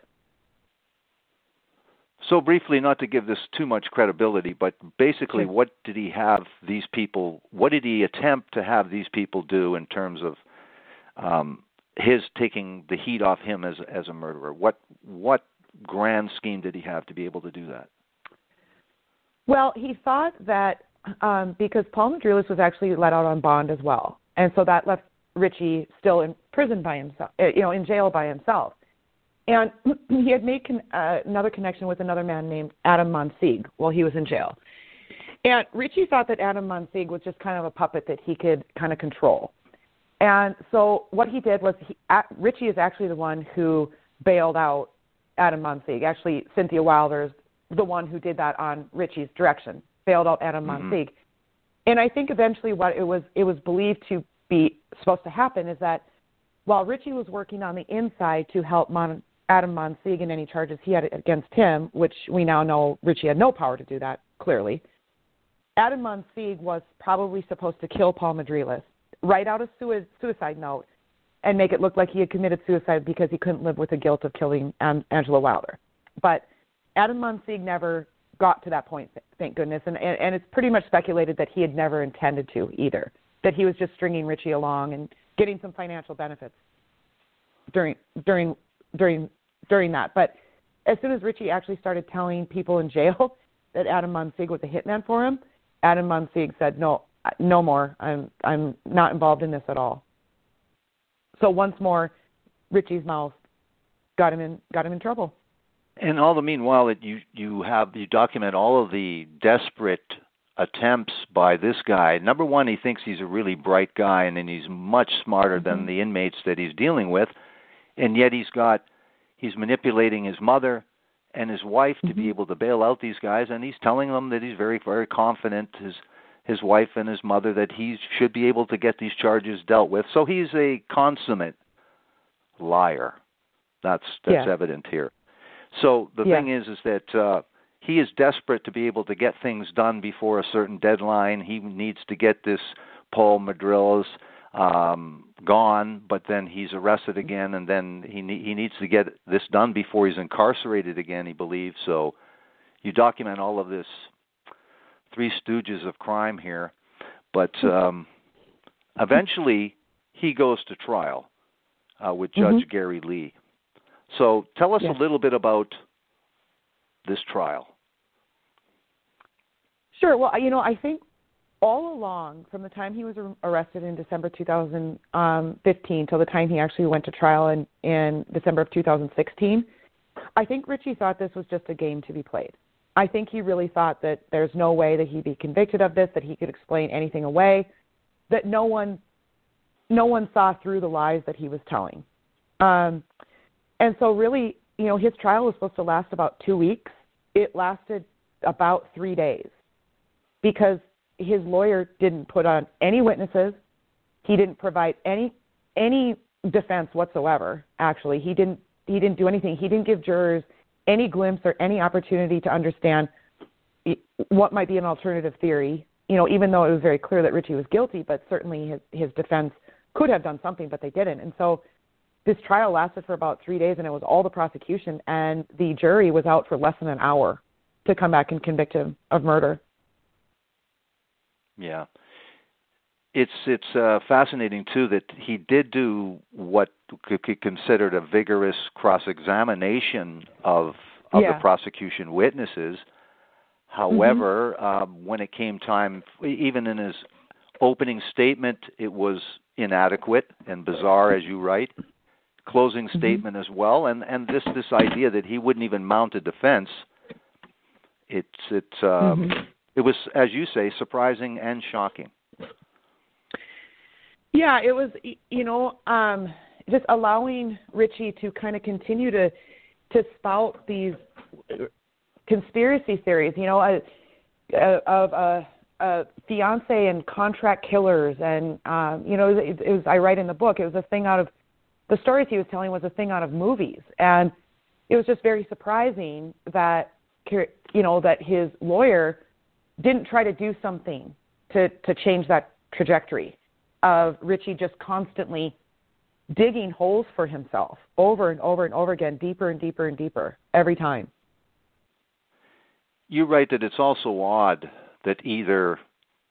So briefly, not to give this too much credibility, but basically sure. what did he have these people, what did he attempt to have these people do in terms of um, his taking the heat off him as as a murderer? What what grand scheme did he have to be able to do that? Well, he thought that um, because Paul Madriles was actually let out on bond as well, and so that left Richie still in prison by himself, you know, in jail by himself. And he had made con- uh, another connection with another man named Adam Monsig while he was in jail. And Richie thought that Adam Monsig was just kind of a puppet that he could kind of control. And so what he did was, he, uh, Richie is actually the one who bailed out Adam Monsig. Actually, Cynthia Wilder is the one who did that on Richie's direction, bailed out Adam mm-hmm. Monsig. And I think eventually what it was, it was believed to be supposed to happen is that while Richie was working on the inside to help Mon- Adam Monsig in any charges he had against him, which we now know Richie had no power to do that, clearly, Adam Monsig was probably supposed to kill Paul Madriles, write out a suicide note, and make it look like he had committed suicide because he couldn't live with the guilt of killing um, Angela Wilder. But Adam Monsig never got to that point, thank goodness, and, and, and it's pretty much speculated that he had never intended to either, that he was just stringing Richie along and getting some financial benefits during during during during that. But as soon as Richie actually started telling people in jail that Adam Monsig was a hitman for him, Adam Monsig said, no, no more. I'm I'm not involved in this at all. So once more, Richie's mouth got him in got him in trouble. And all the meanwhile, that you you have you document all of the desperate attempts by this guy. Number one, he thinks he's a really bright guy, and then he's much smarter mm-hmm. than the inmates that he's dealing with, and yet he's got he's manipulating his mother and his wife mm-hmm. to be able to bail out these guys, and he's telling them that he's very, very confident, his his wife and his mother, that he should be able to get these charges dealt with. So he's a consummate liar. That's that's yeah. evident here. So the yeah. thing is, is that uh, he is desperate to be able to get things done before a certain deadline. He needs to get this Paul Madriles um, gone, but then he's arrested again, and then he ne- he needs to get this done before he's incarcerated again, he believes. So you document all of this Three Stooges of crime here, but um, eventually he goes to trial uh, with Judge mm-hmm. Gary Lee. So tell us yes. a little bit about this trial. Sure. Well, you know, I think all along, from the time he was arrested in December two thousand fifteen till the time he actually went to trial in, in December of two thousand sixteen, I think Richie thought this was just a game to be played. I think he really thought that there's no way that he'd be convicted of this, that he could explain anything away, that no one, no one saw through the lies that he was telling. Um, and so really, you know, his trial was supposed to last about two weeks. It lasted about three days because his lawyer didn't put on any witnesses. He didn't provide any any defense whatsoever. Actually, he didn't he didn't do anything. He didn't give jurors any glimpse or any opportunity to understand what might be an alternative theory. You know, even though it was very clear that Richie was guilty, but certainly his his defense could have done something, but they didn't. And so this trial lasted for about three days, and it was all the prosecution, and the jury was out for less than an hour to come back and convict him of murder. Yeah. It's it's uh, fascinating, too, that he did do what could be considered a vigorous cross-examination of, of yeah. the prosecution witnesses. However, mm-hmm. um, when it came time, even in his opening statement, it was inadequate and bizarre, as you write. Closing mm-hmm. statement as well, and, and this this idea that he wouldn't even mount a defense, it's it um, mm-hmm. it was, as you say, surprising and shocking. Yeah, it was. You know, um, just allowing Richie to kind of continue to to spout these conspiracy theories, you know, uh, uh, of a, a fiance and contract killers, and um, you know, it, it was I write in the book, it was a thing out of the stories he was telling was a thing out of movies, and it was just very surprising that you know that his lawyer didn't try to do something to to change that trajectory of Richie just constantly digging holes for himself over and over and over again, deeper and deeper and deeper every time. You write that it's also odd that either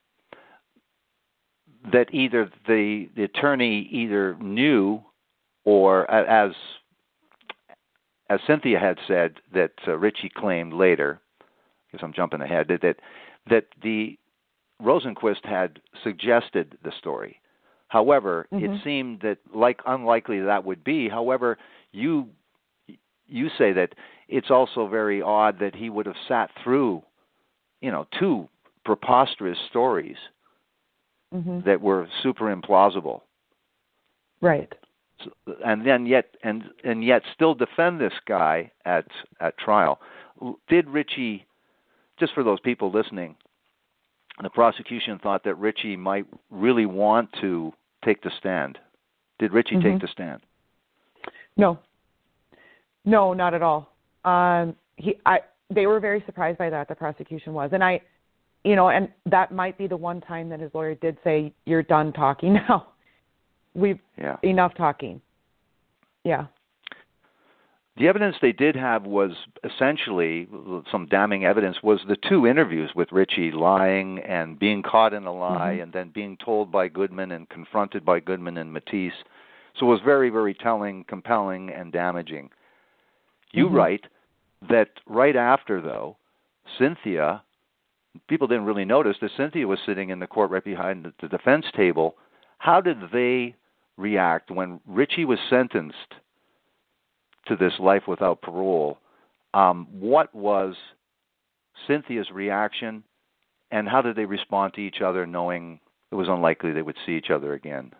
that either the, the attorney either knew, or as as Cynthia had said that uh, Richie claimed later, because I'm jumping ahead, that that, that the Rosenquist had suggested the story. However, mm-hmm. it seemed that like unlikely that would be. However, you you say that it's also very odd that he would have sat through, you know, two preposterous stories mm-hmm. that were super implausible. Right. So, and then yet and and yet still defend this guy at at trial. Did Richie, just for those people listening, the prosecution thought that Richie might really want to take the stand. Did Richie mm-hmm. take the stand? No. No, not at all. Um, he, I, they were very surprised by that, the prosecution was. And I, you know, and that might be the one time that his lawyer did say, "You're done talking now. We've yeah. enough talking." Yeah. The evidence they did have was essentially, some damning evidence, was the two interviews with Richie lying and being caught in a lie mm-hmm. and then being told by Goodman and confronted by Goodman and Matisse. So it was very, very telling, compelling, and damaging. You mm-hmm. write that right after, though, Cynthia, people didn't really notice that Cynthia was sitting in the court right behind the defense table. How did they react when Richie was sentenced to this life without parole? Um, what was Cynthia's reaction, and how did they respond to each other, knowing it was unlikely they would see each other again?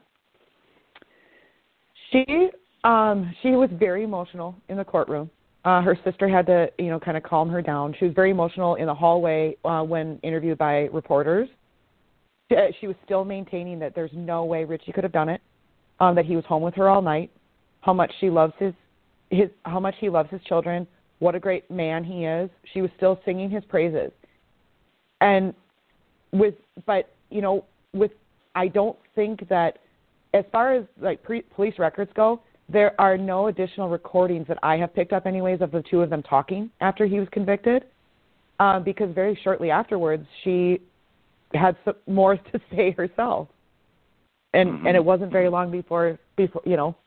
She um, she was very emotional in the courtroom. Uh, her sister had to, you know, kind of calm her down. She was very emotional in the hallway uh, when interviewed by reporters. She, she was still maintaining that there's no way Richie could have done it, um, that he was home with her all night, how much she loves his His, how much he loves his children, what a great man he is. She was still singing his praises. And with, but, you know, with, I don't think that, as far as like pre, police records go, there are no additional recordings that I have picked up anyways of the two of them talking after he was convicted, uh, because very shortly afterwards she had some more to say herself. And, mm-hmm. and it wasn't very long before, before, you know,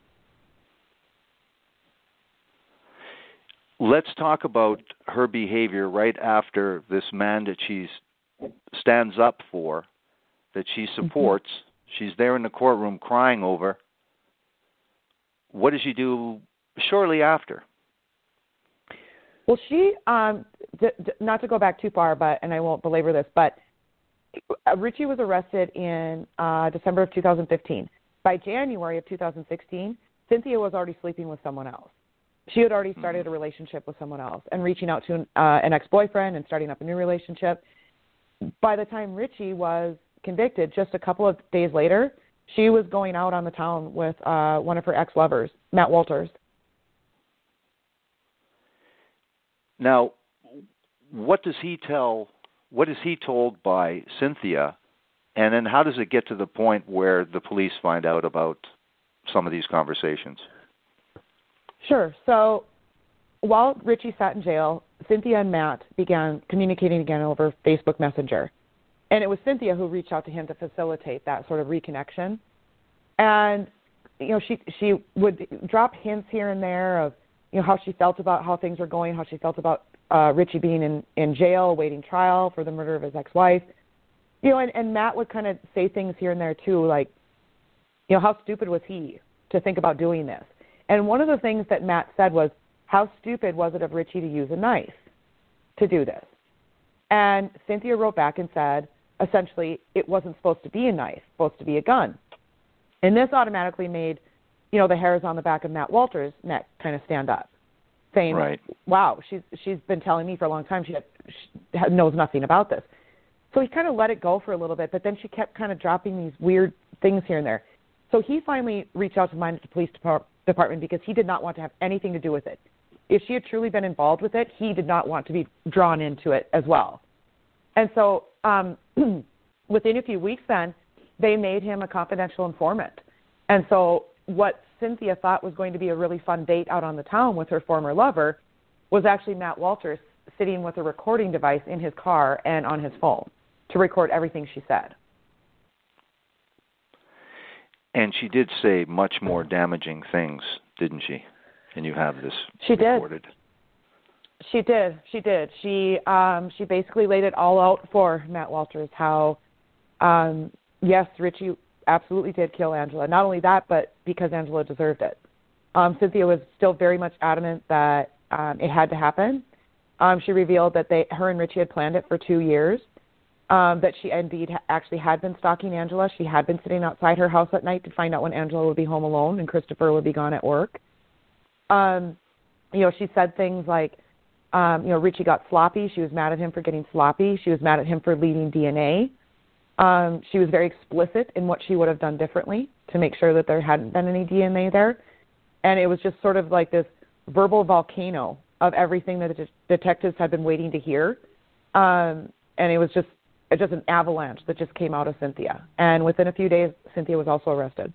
let's talk about her behavior right after this man that she stands up for, that she supports. Mm-hmm. She's there in the courtroom crying over. What does she do shortly after? Well, she, um, d- d- not to go back too far, but and I won't belabor this, but Richie was arrested in uh, December of two thousand fifteen. By January of two thousand sixteen, Cynthia was already sleeping with someone else. She had already started a relationship with someone else and reaching out to an, uh, an ex-boyfriend and starting up a new relationship. By the time Richie was convicted, just a couple of days later, she was going out on the town with uh, one of her ex-lovers, Matt Walters. Now, what does he tell, what is he told by Cynthia, and then how does it get to the point where the police find out about some of these conversations? Sure. So while Richie sat in jail, Cynthia and Matt began communicating again over Facebook Messenger. And it was Cynthia who reached out to him to facilitate that sort of reconnection. And, you know, she she would drop hints here and there of, you know, how she felt about how things were going, how she felt about uh, Richie being in, in jail, awaiting trial for the murder of his ex-wife. You know, and, and Matt would kind of say things here and there, too, like, you know, how stupid was he to think about doing this? And one of the things that Matt said was, how stupid was it of Richie to use a knife to do this? And Cynthia wrote back and said, essentially, it wasn't supposed to be a knife, supposed to be a gun. And this automatically made you know, the hairs on the back of Matt Walters' neck kind of stand up, saying, Right. wow, she's she's been telling me for a long time she, had, she knows nothing about this. So he kind of let it go for a little bit, but then she kept kind of dropping these weird things here and there. So he finally reached out to the Minnesota Police Department because he did not want to have anything to do with it. If she had truly been involved with it, he did not want to be drawn into it as well. And so um, within a few weeks then, they made him a confidential informant. And so what Cynthia thought was going to be a really fun date out on the town with her former lover was actually Matt Walters sitting with a recording device in his car and on his phone to record everything she said. And she did say much more damaging things, didn't she? And you have this she recorded. Did. She did. She did. She um, she basically laid it all out for Matt Walters, how, um, yes, Richie absolutely did kill Angela. Not only that, but because Angela deserved it. Um, Cynthia was still very much adamant that um, it had to happen. Um, she revealed that they, her and Richie had planned it for two years, um, that she indeed ha- actually had been stalking Angela. She had been sitting outside her house at night to find out when Angela would be home alone and Christopher would be gone at work. Um, you know, she said things like, um, you know, Richie got sloppy. She was mad at him for getting sloppy. She was mad at him for leaving D N A. Um, she was very explicit in what she would have done differently to make sure that there hadn't been any D N A there. And it was just sort of like this verbal volcano of everything that the de- detectives had been waiting to hear. Um, and it was just it just an avalanche that just came out of Cynthia. And within a few days, Cynthia was also arrested.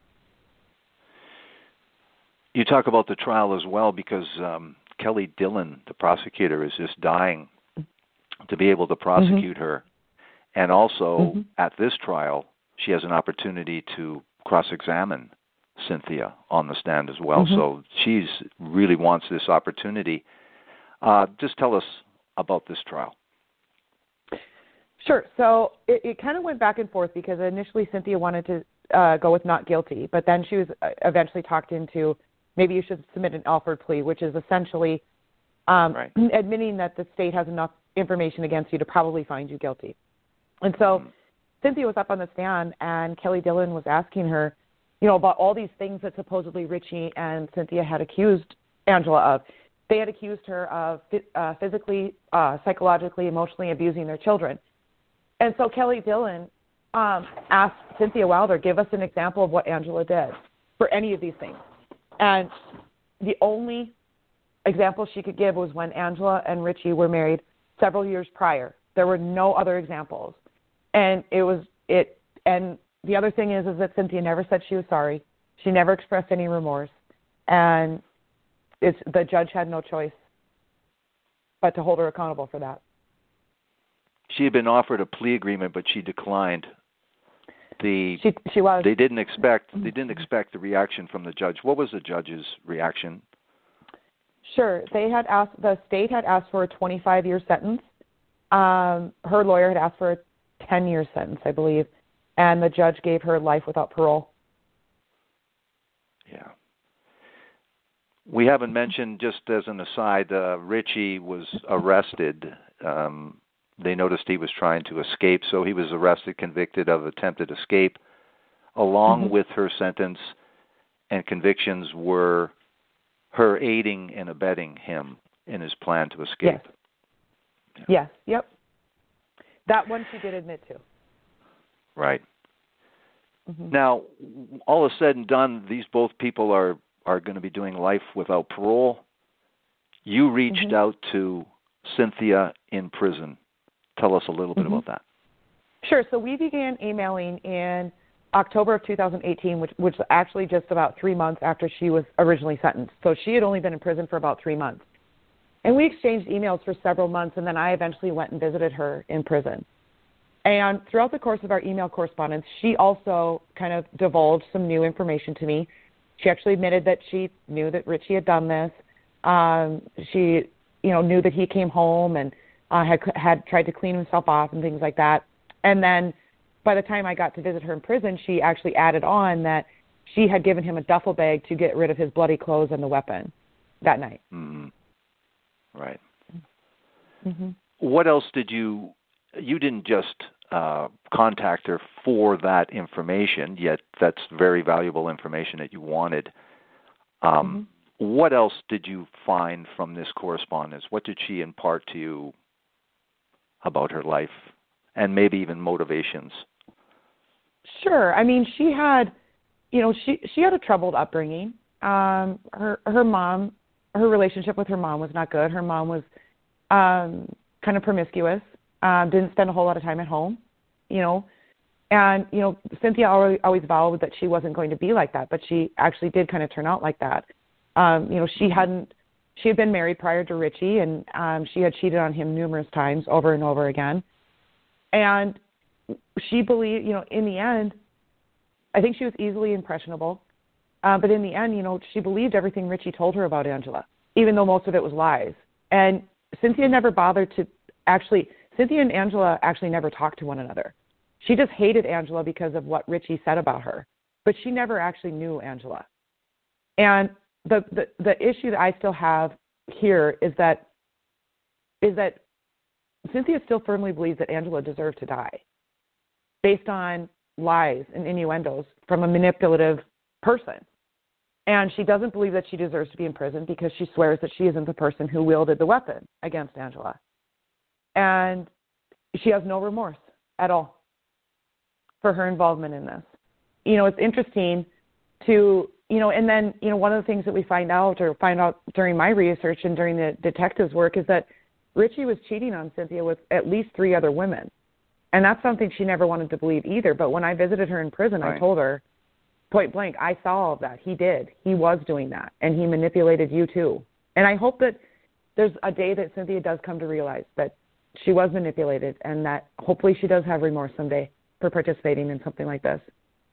You talk about the trial as well because um, Kelly Dillon, the prosecutor, is just dying to be able to prosecute mm-hmm. her. And also, mm-hmm. at this trial, she has an opportunity to cross-examine Cynthia on the stand as well. Mm-hmm. So she's really wants this opportunity. Uh, just tell us about this trial. Sure. So it, it kind of went back and forth because initially Cynthia wanted to uh, go with not guilty, but then she was eventually talked into maybe you should submit an offered plea, which is essentially um, right. admitting that the state has enough information against you to probably find you guilty. And so mm-hmm. Cynthia was up on the stand, and Kelly Dillon was asking her, you know, about all these things that supposedly Richie and Cynthia had accused Angela of. They had accused her of uh, physically, uh, psychologically, emotionally abusing their children. And so Kelly Dillon um, asked Cynthia Wilder, give us an example of what Angela did for any of these things. And the only example she could give was when Angela and Richie were married several years prior. There were no other examples. And it was it. And the other thing is, is that Cynthia never said she was sorry. She never expressed any remorse. And it's, the judge had no choice but to hold her accountable for that. She had been offered a plea agreement, but she declined. The she she was. They didn't expect they didn't expect the reaction from the judge. What was the judge's reaction? Sure, they had asked the state had asked for a twenty-five year sentence. Um, her lawyer had asked for a ten year sentence, I believe, and the judge gave her life without parole. Yeah. We haven't mentioned, just as an aside, uh, Richie was arrested. Um, They noticed he was trying to escape, so he was arrested, convicted of attempted escape. Along mm-hmm. with her sentence and convictions were her aiding and abetting him in his plan to escape. Yes. Yeah. Yes, yep. That one she did admit to. Right. Mm-hmm. Now, all is said and done, these both people are, are going to be doing life without parole. You reached mm-hmm. out to Cynthia in prison. Tell us a little bit mm-hmm. about that. Sure. So we began emailing in October of two thousand eighteen, which which was actually just about three months after she was originally sentenced. So she had only been in prison for about three months. And we exchanged emails for several months, and then I eventually went and visited her in prison. And throughout the course of our email correspondence, she also kind of divulged some new information to me. She actually admitted that she knew that Richie had done this. Um, she, you know, knew that he came home and Uh, had had tried to clean himself off and things like that. And then by the time I got to visit her in prison, she actually added on that she had given him a duffel bag to get rid of his bloody clothes and the weapon that night. Mm-hmm. Right. Mm-hmm. What else did you, you didn't just uh, contact her for that information, yet that's very valuable information that you wanted. Um, mm-hmm. What else did you find from this correspondence? What did she impart to you about her life and maybe even motivations? Sure. I mean, she had, you know, she, she had a troubled upbringing. Um, her, her mom, her relationship with her mom was not good. Her mom was um, kind of promiscuous, um, didn't spend a whole lot of time at home, you know. And, you know, Cynthia always, always vowed that she wasn't going to be like that, but she actually did kind of turn out like that. Um, you know, she hadn't, she had been married prior to Richie, and um, she had cheated on him numerous times over and over again. And she believed, you know, in the end, I think she was easily impressionable. Uh, but in the end, you know, she believed everything Richie told her about Angela, even though most of it was lies. And Cynthia never bothered to actually, Cynthia and Angela actually never talked to one another. She just hated Angela because of what Richie said about her, but she never actually knew Angela. And the, the, the issue that I still have here is that is that Cynthia still firmly believes that Angela deserved to die based on lies and innuendos from a manipulative person. And she doesn't believe that she deserves to be in prison because she swears that she isn't the person who wielded the weapon against Angela. And she has no remorse at all for her involvement in this. You know, it's interesting to, you know, and then, you know, one of the things that we find out or find out during my research and during the detective's work is that Richie was cheating on Cynthia with at least three other women. And that's something she never wanted to believe either. But when I visited her in prison, right. I told her, point blank, I saw all of that. He did. He was doing that. And he manipulated you too. And I hope that there's a day that Cynthia does come to realize that she was manipulated and that hopefully she does have remorse someday for participating in something like this.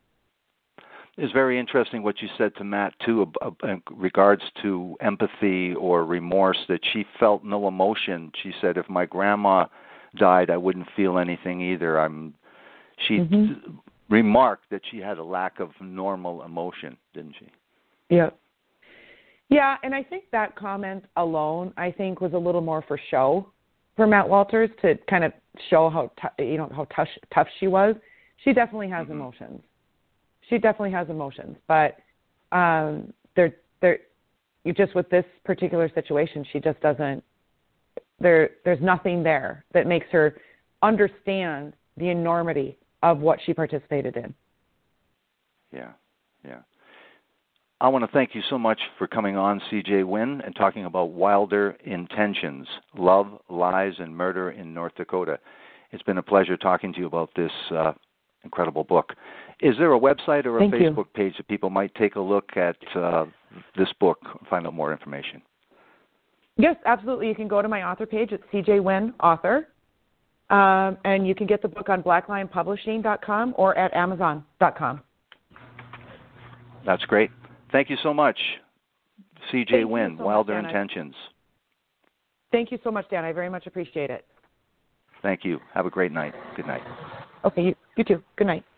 It's very interesting what you said to Matt, too, in regards to empathy or remorse, that she felt no emotion. She said, if my grandma died, I wouldn't feel anything either. I'm. She mm-hmm. remarked that she had a lack of normal emotion, didn't she? Yeah. Yeah, and I think that comment alone, I think, was a little more for show for Matt Walters to kind of show how, t- you know, how tough, tough she was. She definitely has mm-hmm. emotions. She definitely has emotions, but um, they're, they're, you just with this particular situation, she just doesn't, there, there's nothing there that makes her understand the enormity of what she participated in. Yeah, yeah. I want to thank you so much for coming on, C J Wynn, and talking about Wilder Intentions, Love, Lies, and Murder in North Dakota. It's been a pleasure talking to you about this uh, incredible book. Is there a website or a Thank Facebook you. page that people might take a look at uh, this book and find out more information? Yes, absolutely. You can go to my author page at C J Wynn Author, um, and you can get the book on black lion publishing dot com or at amazon dot com. That's great. Thank you so much, C J Thank Wynn, so Wilder much, Intentions. Thank you so much, Dan. I very much appreciate it. Thank you. Have a great night. Good night. Okay, you, you too. Good night.